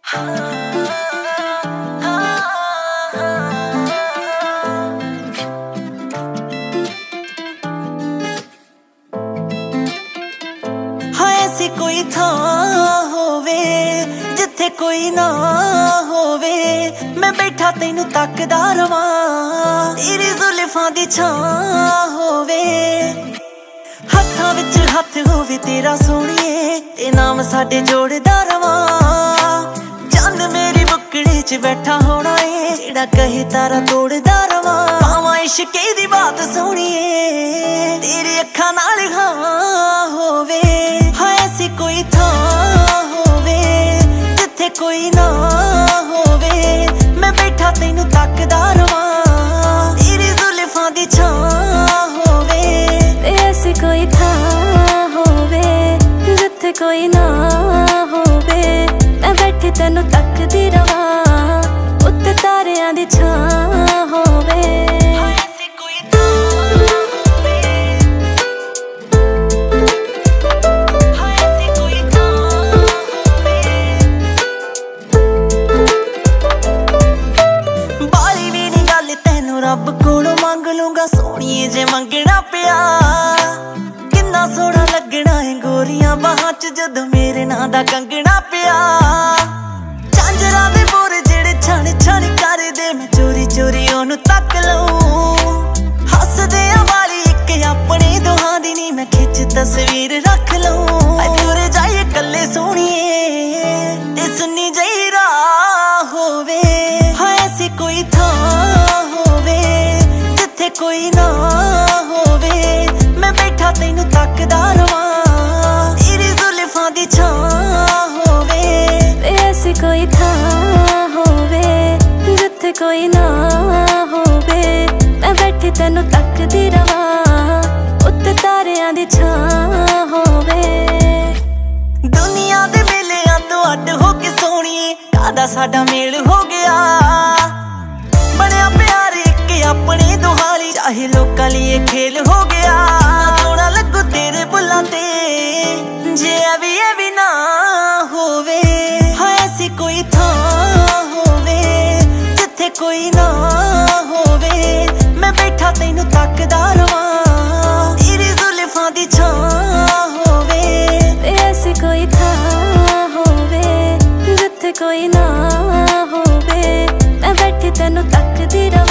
ऐसी कोई थां होवे जिथे कोई ना होवे, मैं बैठा तैनू तकदा रवां, तेरी जुल्फां दी छां होवे, हत्थां विच हत्थ होवे तेरा सोहणीए, ते नाम साडे जोड़दा रवां, चंद मेरी बुकड़े च बैठा होना है, जेड़ा कहे तारा तोड़दा रवां, पावां इश्के दी बात सोहणीए, तेरी अखां नाल हां होवे। ऐसी कोई थां होवे जिथे कोई ना होवे, मैं बैठा तैनू तकदा रवां, तेरी जुल्फां दी छां होवे। ऐसी कोई थां होवे जिथे कोई ना होवे, मैं बैठी तैनू तकदी रवां, उत्ते तारियां दी छां होवे। रब कोलों मंग लूंगा सोहणीए जे मंगना पिया, किन्ना सोहना लगना है गोरियां बाहां च जदों मेरे नां दा कंगना पिया, झांजरां दे बोर जेड़े छण छण करदे, मैं चोरी चोरी ओनू तक लऊं, हसदे आ वाली इक अपने दोहां दी नी, मैं खिच तस्वीर रख लऊं, दूर जाइए कल्ले सोहणीए ते सुन्नी जही राह होवे। हाँ ऐसी कोई थां कोई ना होवे, मैं बैठा तैनू तकदा रवां, तेरी जुल्फां दी छां होवे। ऐसी कोई थां होवे जिथे कोई ना होवे, मैं बैठी तैनू तकदी रवां, उत्ते तारियां दी छां होवे। दुनिया दे मेलियां तो अड हो के सोहणीए, कादा साडा मेल हो गया, बनिया प्यार इक अपनी दुहारी, चाहे लोकां लिए खेल हो गया, सोहना लगू तेरे बुल्लां ते जे अभी ना होवे। हाँ ऐसी कोई थां होवे जिथे कोई ना होवे, मैं बैठा तैनू तकदा रवां, तेरी जुल्फां दी छां होवे। ऐसी कोई थां होवे जिथे कोई ना होवे, मैं बैठी तैनू तकदी रवां।